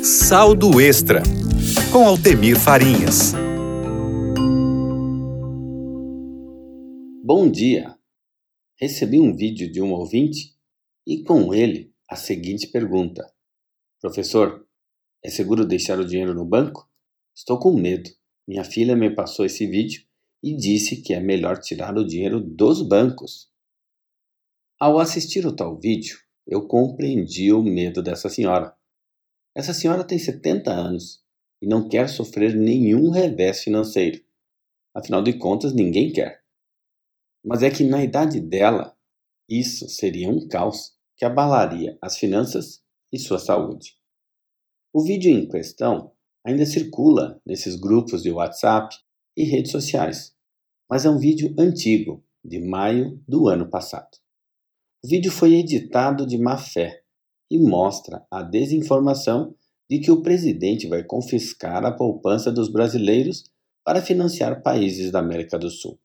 Saldo Extra, com Altemir Farinhas. Bom dia! Recebi um vídeo de um ouvinte e com ele a seguinte pergunta: Professor, é seguro deixar o dinheiro no banco? Estou com medo. Minha filha me passou esse vídeo e disse que é melhor tirar o dinheiro dos bancos. Ao assistir o tal vídeo, eu compreendi o medo dessa senhora. Essa senhora tem 70 anos e não quer sofrer nenhum revés financeiro. Afinal de contas, ninguém quer. Mas é que na idade dela, isso seria um caos que abalaria as finanças e sua saúde. O vídeo em questão ainda circula nesses grupos de WhatsApp e redes sociais, mas é um vídeo antigo, de maio do ano passado. O vídeo foi editado de má fé e mostra a desinformação de que o presidente vai confiscar a poupança dos brasileiros para financiar países da América do Sul.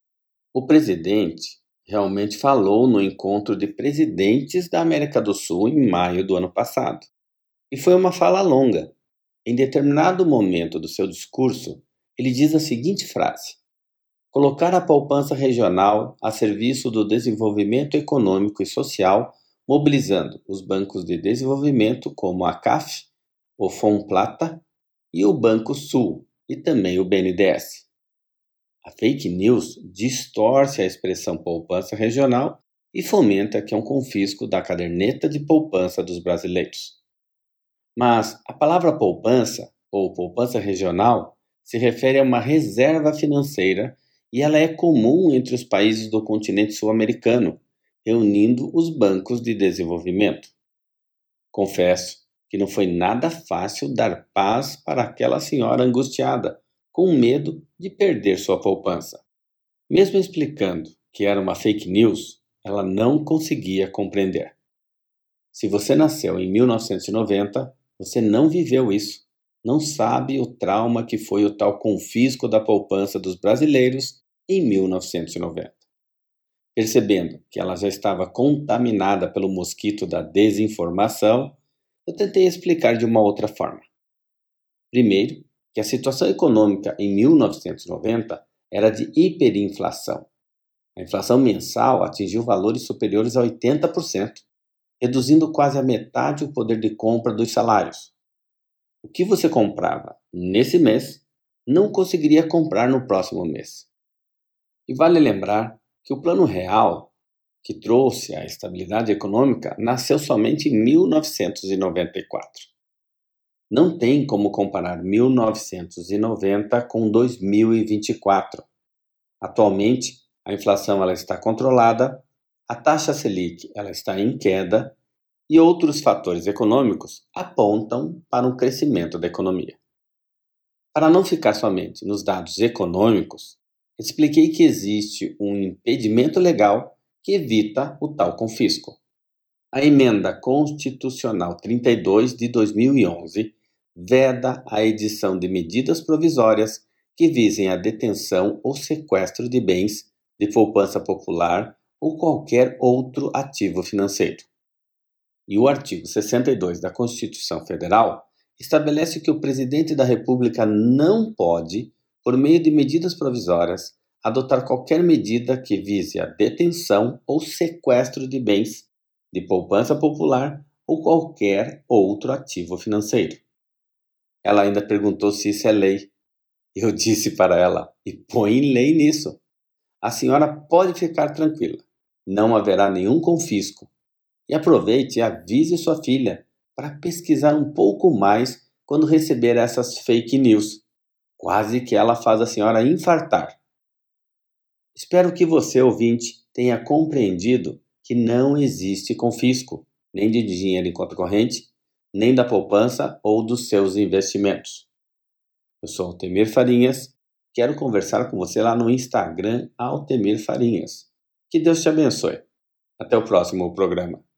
O presidente realmente falou no encontro de presidentes da América do Sul em maio do ano passado. E foi uma fala longa. Em determinado momento do seu discurso, ele diz a seguinte frase: colocar a poupança regional a serviço do desenvolvimento econômico e social, mobilizando os bancos de desenvolvimento como a CAF, o Fomplata e o Banco Sul e também o BNDES. A fake news distorce a expressão poupança regional e fomenta que é um confisco da caderneta de poupança dos brasileiros. Mas a palavra poupança, ou poupança regional, se refere a uma reserva financeira e ela é comum entre os países do continente sul-americano, reunindo os bancos de desenvolvimento. Confesso que não foi nada fácil dar paz para aquela senhora angustiada, com medo de perder sua poupança. Mesmo explicando que era uma fake news, ela não conseguia compreender. Se você nasceu em 1990, você não viveu isso. Não sabe o trauma que foi o tal confisco da poupança dos brasileiros em 1990. Percebendo que ela já estava contaminada pelo mosquito da desinformação, eu tentei explicar de uma outra forma. Primeiro, que a situação econômica em 1990 era de hiperinflação. A inflação mensal atingiu valores superiores a 80%, reduzindo quase a metade o poder de compra dos salários. O que você comprava nesse mês não conseguiria comprar no próximo mês. E vale lembrar que o Plano Real, que trouxe a estabilidade econômica, nasceu somente em 1994. Não tem como comparar 1990 com 2024. Atualmente, a inflação ela está controlada, a taxa Selic ela está em queda e outros fatores econômicos apontam para um crescimento da economia. Para não ficar somente nos dados econômicos, expliquei que existe um impedimento legal que evita o tal confisco. A Emenda Constitucional 32 de 2011 veda a edição de medidas provisórias que visem a detenção ou sequestro de bens, de poupança popular ou qualquer outro ativo financeiro. E o artigo 62 da Constituição Federal estabelece que o presidente da República não pode, por meio de medidas provisórias, adotar qualquer medida que vise a detenção ou sequestro de bens, de poupança popular ou qualquer outro ativo financeiro. Ela ainda perguntou se isso é lei. Eu disse para ela: e põe lei nisso. A senhora pode ficar tranquila, não haverá nenhum confisco. E aproveite e avise sua filha para pesquisar um pouco mais quando receber essas fake news. Quase que ela faz a senhora infartar. Espero que você, ouvinte, tenha compreendido que não existe confisco, nem de dinheiro em conta corrente, nem da poupança ou dos seus investimentos. Eu sou Altemir Farinhas, quero conversar com você lá no Instagram Altemir Farinhas. Que Deus te abençoe. Até o próximo programa.